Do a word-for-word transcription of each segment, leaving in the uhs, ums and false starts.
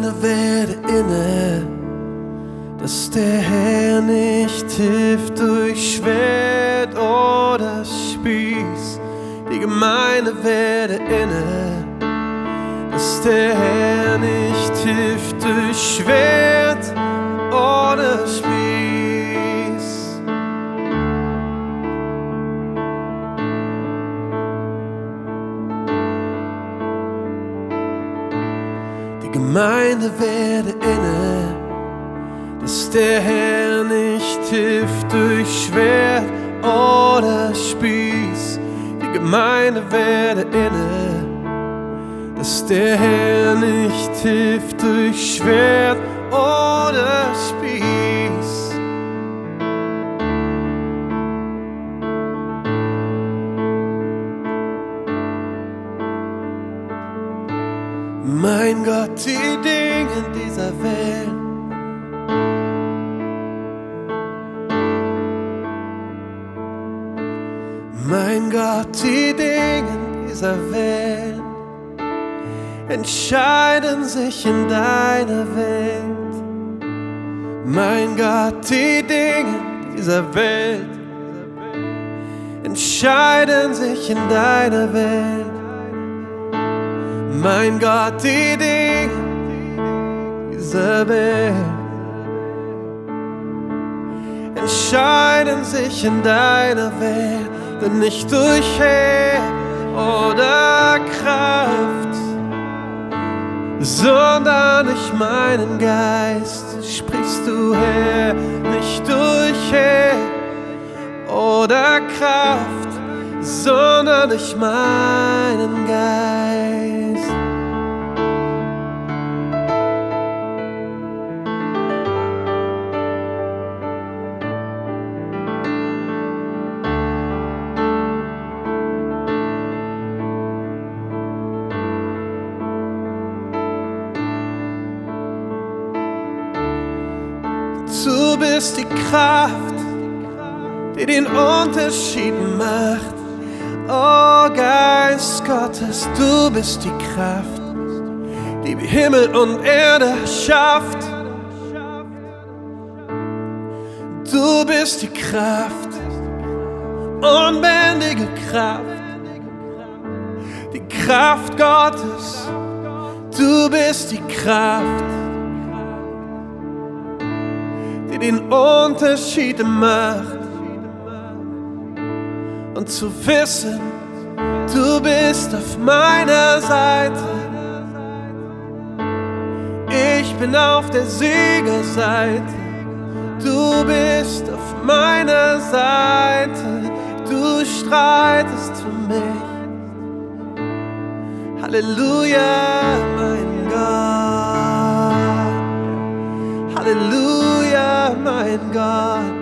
Gemeinde werde inne, dass der Herr nicht hilft durch Schwert oder Spieß. Die Gemeinde werde inne, dass der Herr nicht hilft durch Schwert oder Spieß. Die Gemeinde werde inne, dass der Herr nicht hilft durch Schwert oder Spieß. Die Gemeinde werde inne, dass der Herr nicht hilft durch Schwert oder Spieß. Mein Gott, die Dinge dieser Welt Mein Gott, die Dinge dieser Welt entscheiden sich in deiner Welt. Mein Gott, die Dinge dieser Welt entscheiden sich in deiner Welt. Mein Gott, die Dinge dieser Welt entscheiden sich in deiner Welt. Denn nicht durch Heer oder Kraft, sondern durch meinen Geist sprichst du, Herr. Nicht durch Heer oder Kraft, sondern durch meinen Geist. Du bist die Kraft, die den Unterschied macht. Oh Geist Gottes, du bist die Kraft, die Himmel und Erde schafft. Du bist die Kraft, unbändige Kraft, die Kraft Gottes. Du bist die Kraft, die den Unterschied macht. Und zu wissen, du bist auf meiner Seite. Ich bin auf der Siegerseite. Du bist auf meiner Seite. Du streitest für mich. Halleluja, mein Gott. Halleluja, mein Gott.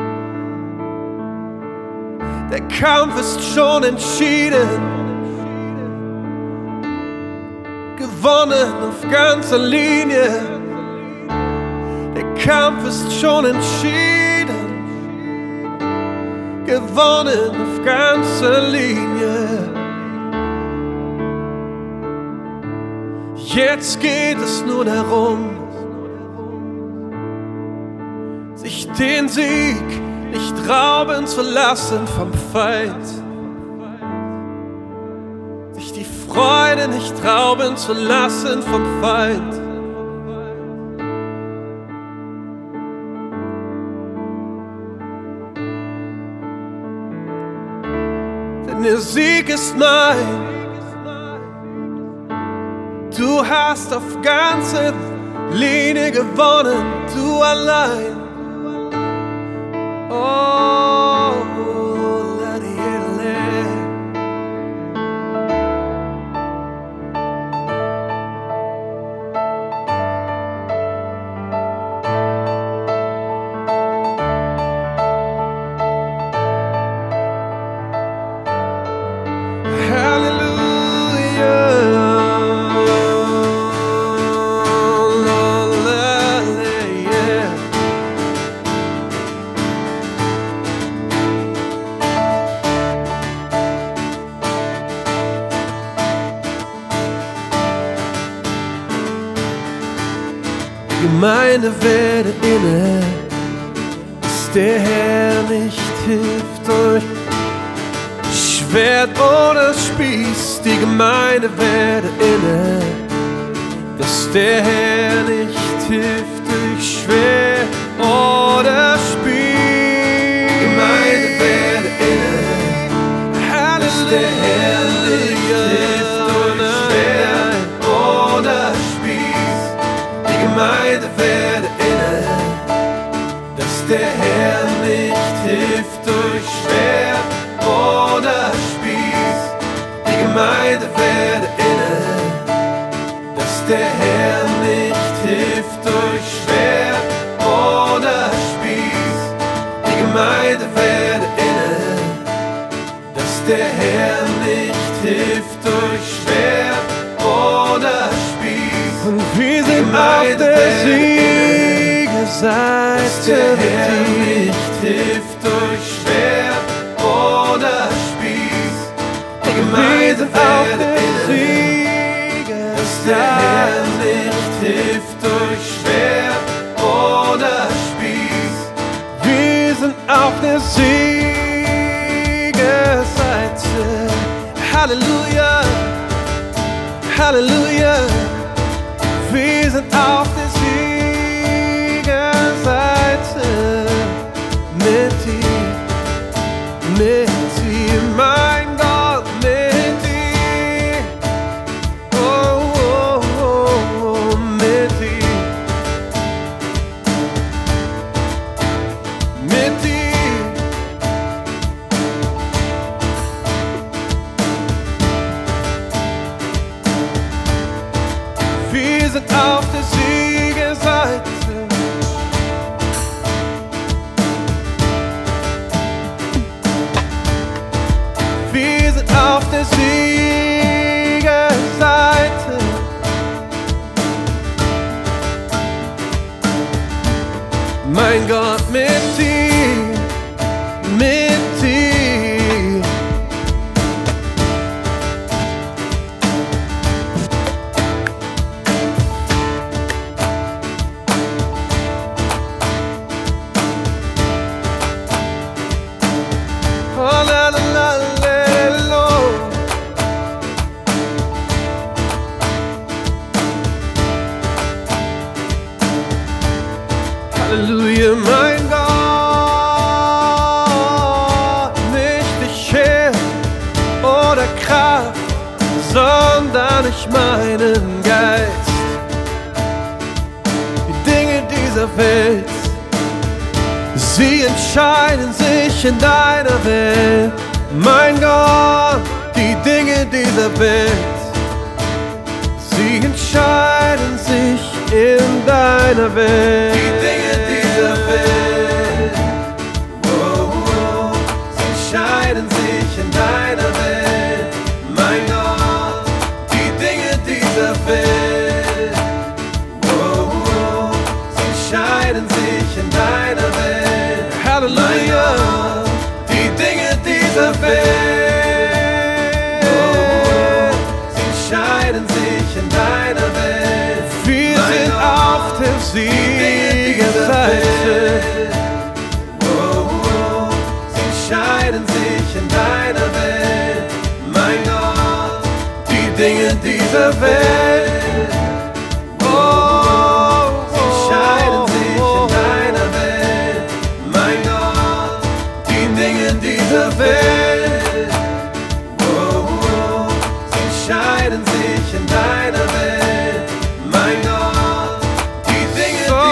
Der Kampf ist schon entschieden, gewonnen auf ganzer Linie. Der Kampf ist schon entschieden, gewonnen auf ganzer Linie. Jetzt geht es nur darum, sich den Sieg nicht rauben zu lassen vom Feind, sich die Freude nicht rauben zu lassen vom Feind. Denn der Sieg ist mein. Du hast auf ganzer Linie gewonnen, du allein. Oh, la di le. Gemeinde werde inne, dass der Herr nicht hilft durch Schwert oder Spieß. Die Gemeinde werde inne, dass der Herr nicht hilft durch Schwert oder Spieß. Gemeinde werde inne, dass der Herr nicht hilft durch Schwert oder Spieß. Die Gemeinde werde inne, dass der Herr nicht hilft durch Schwert oder Spieß. Die Gemeinde werde inne, dass der Herr nicht hilft durch Schwert oder Spieß. Die Gemeinde werde inne, dass der Herr nicht hilft durch Schwert oder Spieß. Und wir sind auf der Siegerseite, dass der Herr nicht hilft durch Schwert oder Spieß. Die Gemeinde werde inne, dass der Herr nicht hilft durch Schwert oder Spieß. Wir sind auf der Siegerseite. Halleluja, Halleluja. Wir sind auf der Siegerseite. Mit dir, mit dir, mein Gott, mit dir. Oh, oh, oh, oh, mit dir. Mit dir. Wir sind auf der Siegerseite. Wir sind auf der Siegerseite. Mein Gott, mit dir, mit dir. Oh, la, la, la, la, lo. Halleluja, mein Gott, nicht ich Herr oder Kraft, sondern ich meinen Geist. Die Dinge dieser Welt, sie entscheiden sich in deiner Welt. Mein Gott, die Dinge dieser Welt, sie entscheiden sich in deiner Welt. Die Dinge dieser Welt, oh, oh, sie entscheiden sich in deiner Welt. Mein Gott, die Dinge dieser Welt, oh, oh, sie entscheiden sich in deiner Welt. Halleluja, die Dinge dieser Welt, oh, oh, sie entscheiden sich in deiner Welt. Wir sind auf der Siegerseite. Oh, oh, sie entscheiden sich in deiner Welt. Mein Gott, die Dinge dieser Welt. Oh, sie entscheiden sich in deiner Welt. Mein Gott, die Dinge dieser Welt. Oh, oh, sie entscheiden sich in deiner Welt. Mein Gott, die Dinge dieser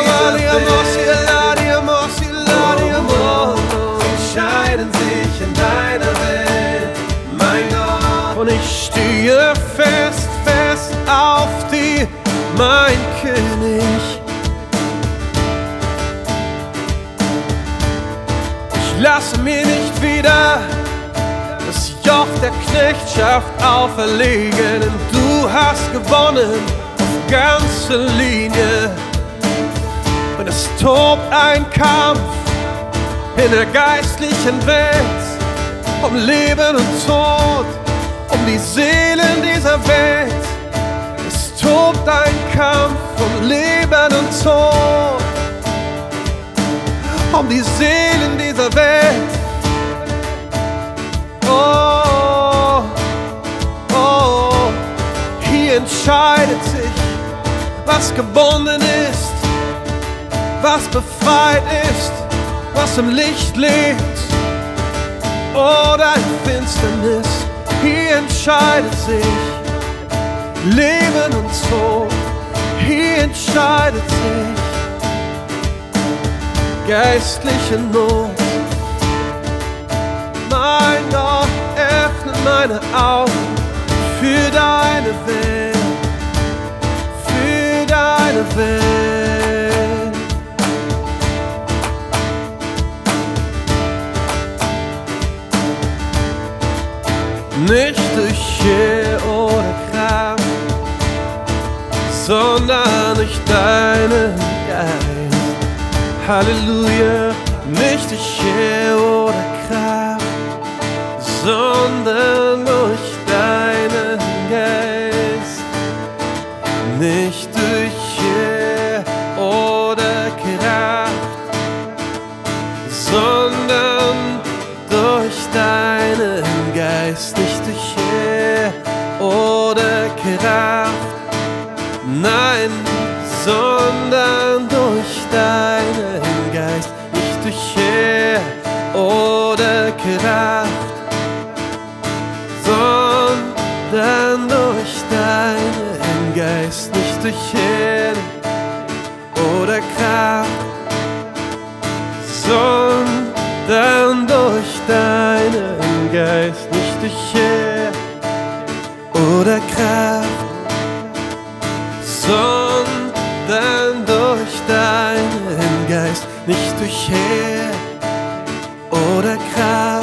Welt. Sie entscheiden sich in deiner Welt. Mein Gott. Und ich stehe fest, fest auf dir, mein König. Ich lasse mir nicht wieder das Joch der Knechtschaft auferlegen, denn du hast gewonnen auf ganzer Linie. Und es tobt ein Kampf in der geistlichen Welt, um Leben und Tod, um die Seelen dieser Welt. Es tobt ein Kampf Kampf um Leben und Tod, um die Seelen dieser Welt. Oh, oh, hier entscheidet sich, was gebunden ist, was befreit ist, was im Licht lebt oder in Finsternis. Hier entscheidet sich Leben und Tod. Hier entscheidet sich geistliche Not. Mein Gott, öffne meine Augen für deine Welt, für deine Welt. Nicht durch Heer oder Kraft, sondern durch deinen Geist. Halleluja, nicht durch Heer oder Kraft, sondern durch deinen Geist. Nicht durch Heer oder Kraft, sondern durch deinen Geist. Nicht durch Heer oder Kraft, nein, sondern durch deinen Geist. Nicht durch Heer oder Kraft, sondern durch deinen Geist. Nicht durch Heer oder Kraft, sondern durch deinen Geist. Nicht durch Heer oder Kraft, sondern durch deinen Geist. Nicht durch Heer oder Kraft,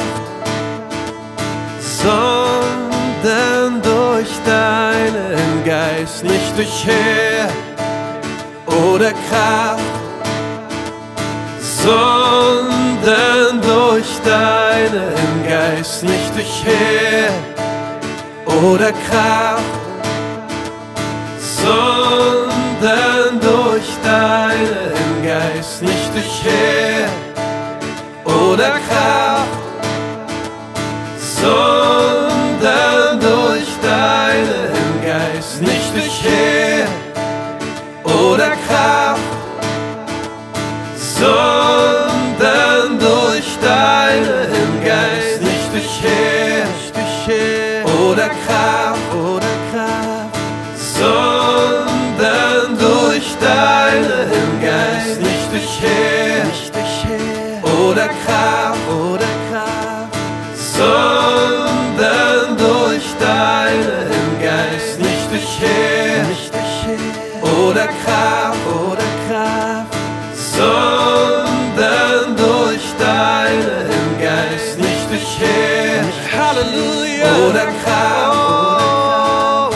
sondern durch deinen Geist. Nicht durch Heer oder Kraft, sondern durch deinen Geist. Nicht durch Heer oder Kraft, sondern durch deinen Geist. Nicht durch Heer oder Kraft, sondern durch deinen Geist. Nicht durch Heer oder Kraft, sondern durch deinen Geist. Nicht durch Heer oder Kraft, oder Kraft, sondern durch deinen Geist. Nicht durch Heer oder Kraft, oder Kraft, sondern durch deinen Geist. Nicht durch Heer oder Kraft, oder Kraft, sondern durch deinen Geist. Nicht durch Heer, Halleluja, oder Kraft,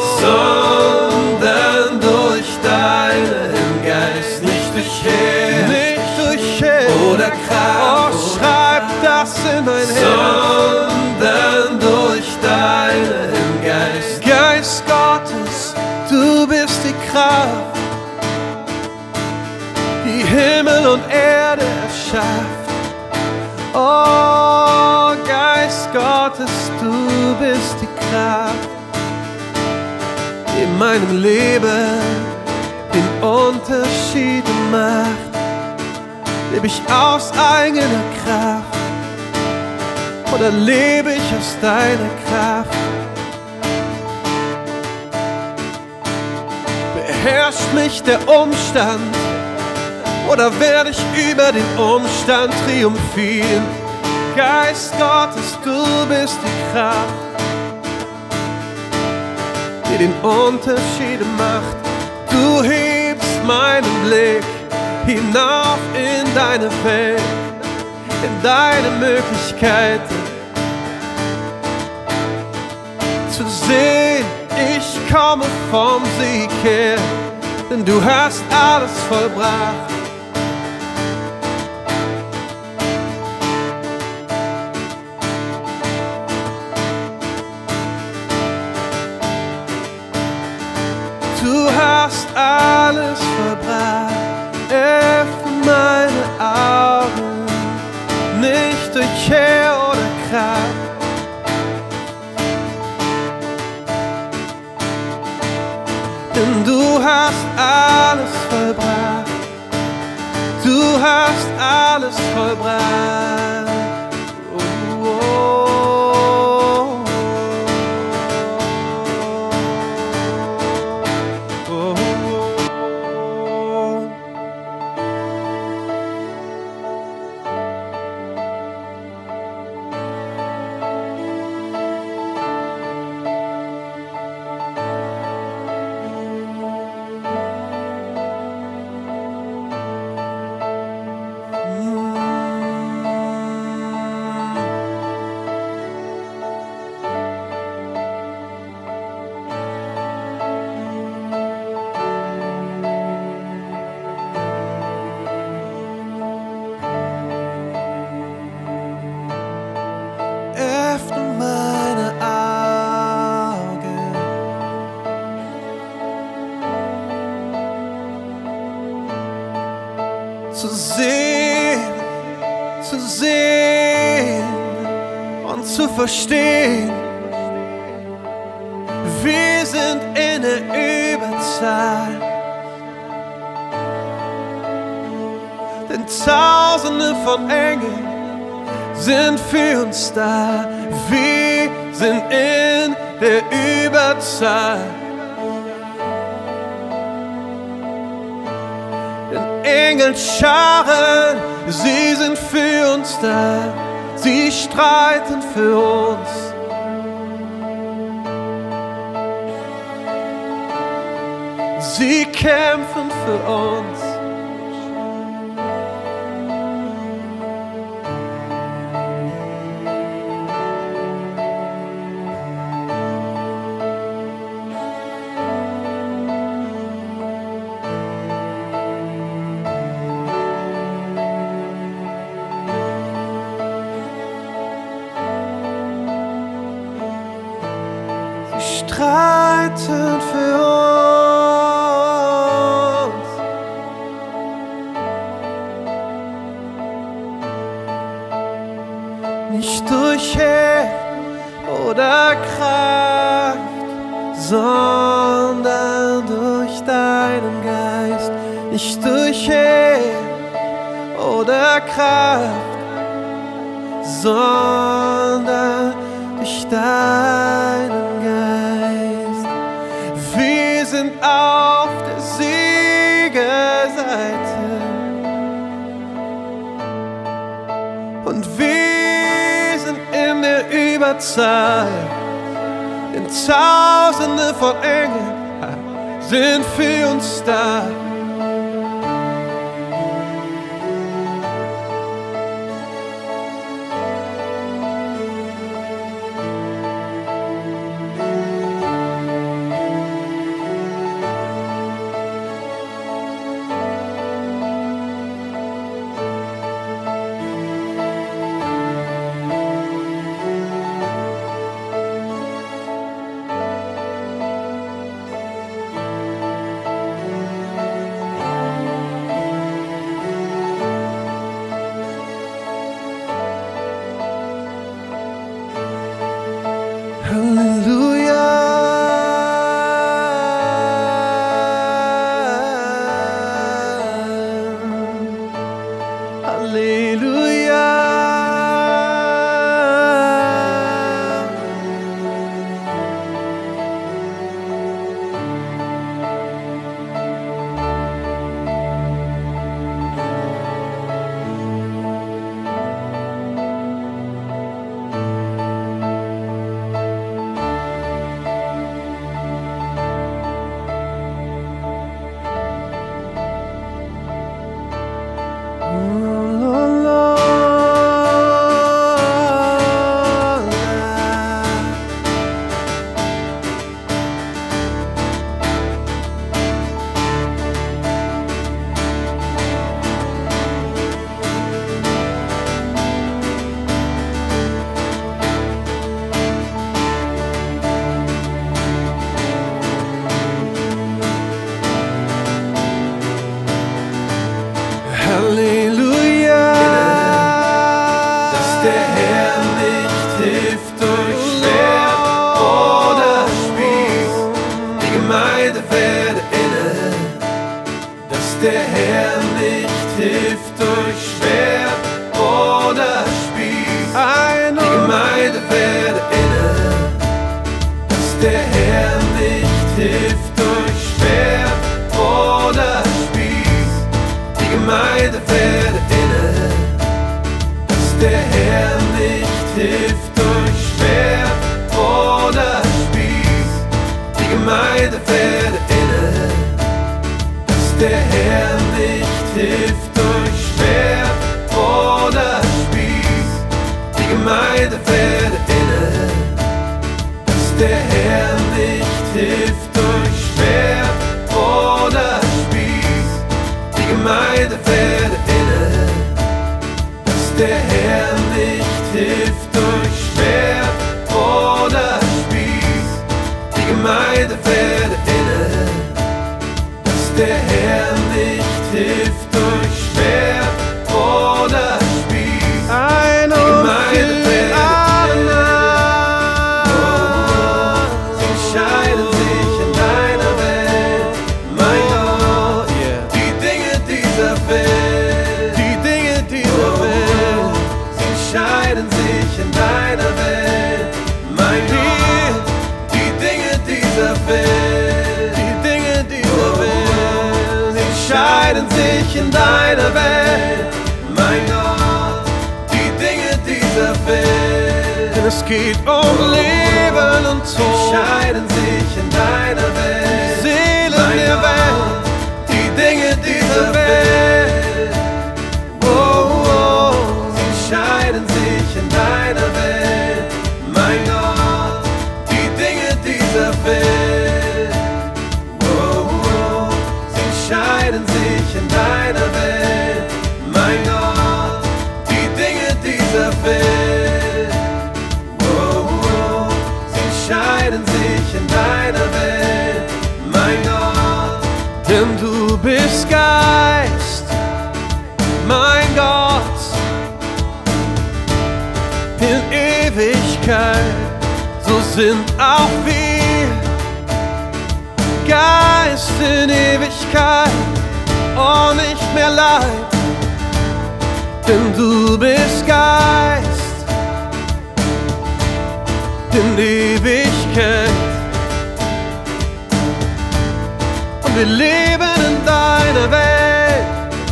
sondern durch deinen Geist. Nicht durch Heer, nicht durch Heer oder Kraft, oh, schreib das in mein Herz, sondern durch deinen Geist. Geist Gottes, du bist die Kraft, die Himmel und Erde erschafft. Oh, Geist Gottes, du bist die Kraft, die in meinem Leben den Unterschied macht. Lebe ich aus eigener Kraft oder lebe ich aus deiner Kraft? Beherrscht mich der Umstand oder werde ich über den Umstand triumphieren? Geist Gottes, du bist die Kraft, die den Unterschied macht. Du hebst meinen Blick hinauf in deine Welt, in deine Möglichkeiten, zu sehen, ich komme vom Sieg her, denn du hast alles vollbracht. Du hast denn du hast alles vollbracht. Du hast alles vollbracht. Oh, oh, oh, oh, oh. Öffne meine Augen, zu sehen, zu sehen und zu verstehen, wir sind in der Überzahl, denn Tausende von Engeln sind für uns da, wir sind in der Überzahl. Denn Engelscharen, sie sind für uns da, sie streiten für uns. Sie kämpfen für uns. Streiten für uns. Nicht durch Heer oder Kraft, sondern durch deinen Geist. Nicht durch Heer oder Kraft, sondern durch deinen Geist. Wir sind auf der Siegerseite und wir sind in der Überzahl, denn Tausende von Engeln sind für uns da. der Herr nicht hilft durch Schwert oder Spieß, die Gemeinde werde inne. Dass der Herr nicht hilft durch Schwert oder Spieß, die Gemeinde werde inne. Dass der Herr nicht hilft durch Schwert oder Spieß, die Gemeinde werde inne. Dass der Herr nicht hilft durch Schwert oder Spieß, die Gemeinde werde inne. Dass der Herr nicht hilft durch Schwert oder Spieß, die Gemeinde werde inne. Dass der Herr nicht hilft durch Schwert oder Spieß, die Gemeinde werde inne. Sie entscheiden sich in deiner Welt, mein Gott, die Dinge dieser Welt, die Dinge dieser Welt. Sie entscheiden sich in deiner Welt, mein Gott, die Dinge dieser Welt, die Dinge dieser Welt. Sie entscheiden sich in deiner Welt, mein Gott, die Dinge dieser Welt. Denn es geht um Leben und Tod. Sie entscheiden sich in deiner Welt, die Seelen der Welt, die Dinge dieser Welt. Oh, oh. Sie entscheiden sich in deiner Welt, mein Gott, die Dinge dieser Welt. Oh, oh. Sie entscheiden sich in deiner Welt, mein Gott, die Dinge dieser Welt. Oh, oh. Sie entscheiden sich in deiner Welt, mein Gott. Denn du bist Geist, mein Gott, in Ewigkeit, so sind auch wir. Geist in Ewigkeit und nicht mehr Leid, denn du bist Geist in Ewigkeit. Und wir leben in deiner Welt.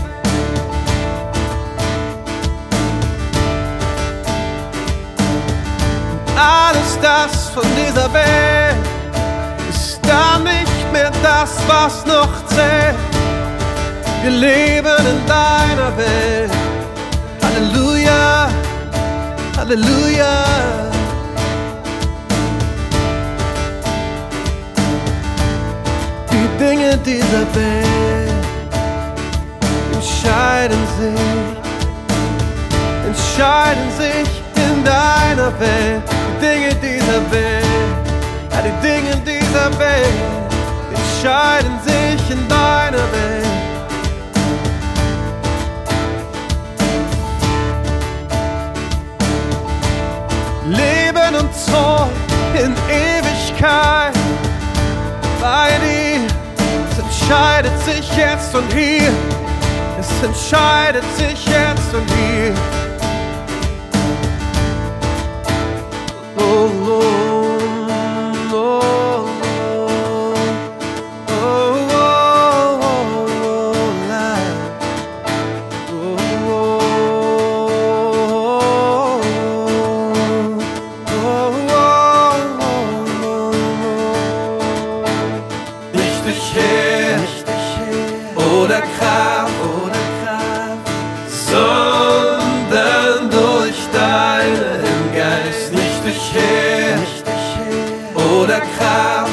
Alles das von dieser Welt ist dann nicht mehr das, was noch zählt. Wir leben in deiner Welt. Halleluja, Halleluja. Die Dinge dieser Welt entscheiden sich, entscheiden sich in deiner Welt. Die Dinge dieser Welt, ja, die Dinge dieser Welt entscheiden sich in deiner Welt. Leben und Tod in Ewigkeit bei dir. Es entscheidet sich jetzt und hier. Es entscheidet sich jetzt und hier. Oh, oh, oh, oh, oh, oh, oh, life. Oh, oh, oh, oh, oh. Nicht durch Heer oder Kraft, sondern durch deinen Geist. Nicht durch Heer oder Kraft,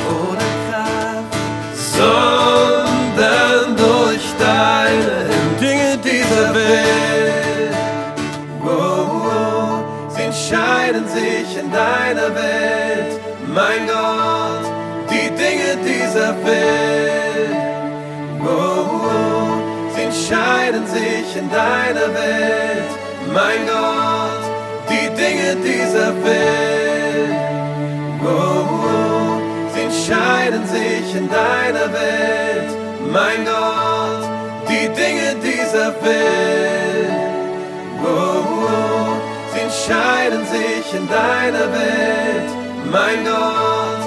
sondern durch deine Dinge dieser Welt. Oh, oh. Sie entscheiden sich in deiner Welt, mein Gott, die Dinge dieser Welt. Oh, oh. Sie entscheiden sich in deiner Welt, mein Gott, die Dinge dieser Welt. Oh, oh. Sie entscheiden sich in deiner Welt, mein Gott, die Dinge dieser Welt. Oh, oh. Sie entscheiden sich in deiner Welt, mein Gott, die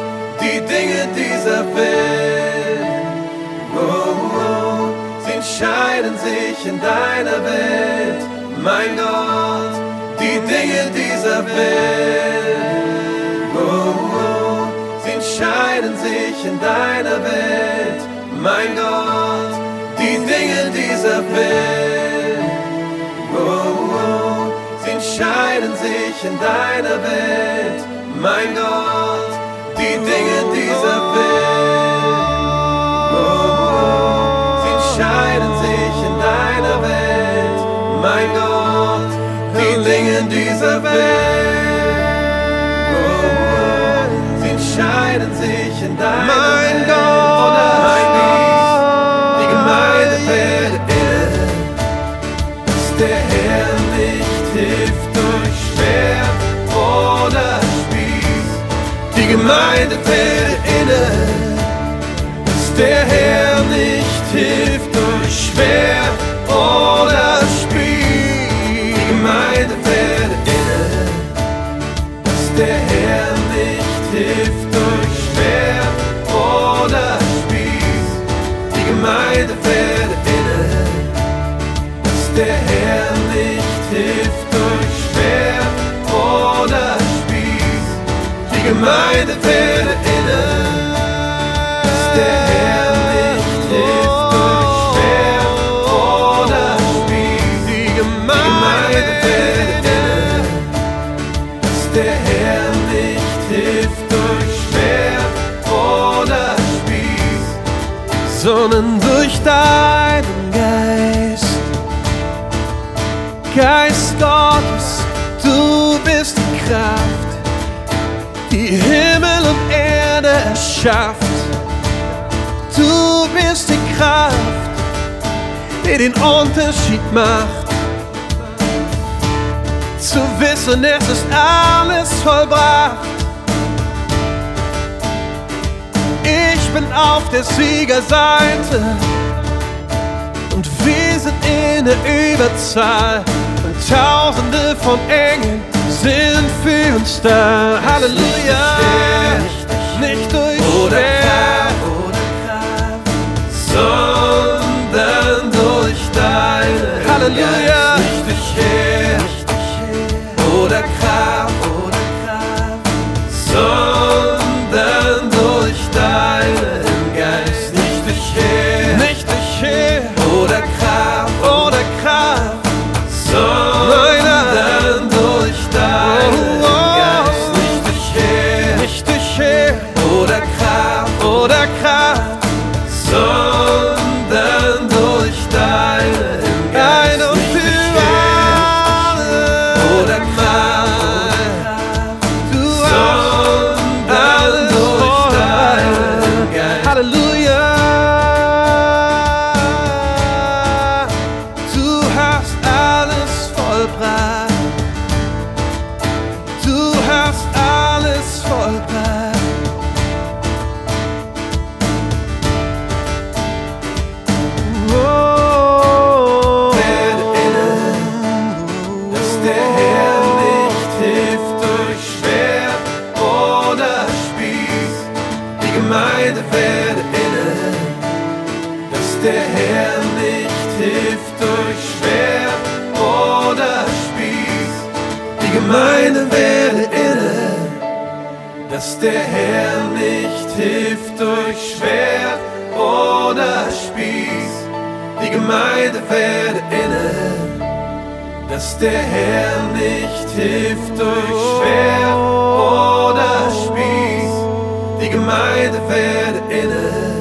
die Dinge dieser Welt. Oh, oh, sie entscheiden sich in deiner Welt, mein Gott, die Dinge dieser Welt. Oh, oh, sie entscheiden sich in deiner Welt, mein Gott, die Dinge dieser Welt. Oh, oh, sie entscheiden sich in deiner Welt, mein Gott, die Dinge dieser Welt. Oh, oh, sie entscheiden sich in deiner Welt, mein Gott, die Dinge dieser Welt. Oh, oh, sie entscheiden sich in deiner Mein Welt. Gott, Oder die Gemeinde fällt inne, dass der Herr nicht hilft durch Schwert oder Spieß. Die Gemeinde fällt inne, dass der Herr nicht hilft durch Schwert oder Spieß. Die Gemeinde fällt inne, dass der Herr nicht hilft durch Schwert oder Spieß. Die Gemeinde fällt inne, dass der Herr nicht hilft durch Schwert oder Spieß. Die Gemeinde fällt inne, dass der Herr nicht hilft durch Schwert oder Spieß. Die Gemeinde fällt inne, dass der Herr nicht hilft durch Schwert oder Spieß, sondern durch deinen Geist. Geist Gottes, du bist die Kraft, die Himmel und Erde erschafft. Du bist die Kraft, die den Unterschied macht. Zu wissen, es ist alles vollbracht. Ich bin auf der Siegerseite und wir sind in der Überzahl. Und Tausende von Engeln sind für uns da. Halleluja, nicht durch Schwert sondern durch deine Halleluja. Geist, nicht durch Heer oder Kraft, sondern durch deinen Geist, nicht durch Heer, nicht durch Heer oder Kraft, oder Kraft, sondern durch deinen Oh, oh. Geist, nicht durch Heer nicht durch Heer oder Kraft, oder Kraft, sondern durch deinen Geist, ein und nicht durch für Heer alle oder Kraft, du hast sondern alles durch vollbracht. deinen Geist. Halleluja, du hast alles vollbracht. Du hast alles vollbracht. Oh, Werde inne, dass der Herr nicht hilft durch Schwert oder Spieß. Die Gemeinde werde inne, dass der Herr nicht hilft durch Schwert oder Spieß. Die Gemeinde werde inne, dass der Herr nicht hilft durch Schwert oder Spieß. Die Gemeinde werde inne, dass der Herr nicht hilft durch Schwert oder Spieß. Die Gemeinde werde inne,